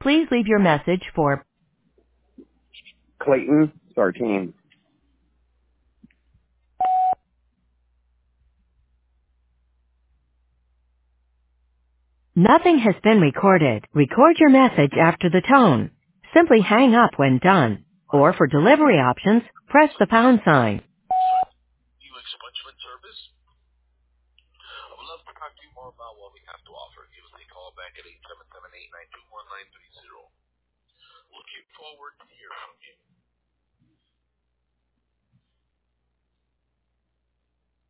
Please leave your message for Clayton Sartine. Nothing has been recorded. Record your message after the tone. Simply hang up when done. Or for delivery options, press the pound sign. UX Punchman service. I would love to talk to you more about what we have to offer. Give us a call back at 877-892-1930. Looking forward to hearing from you.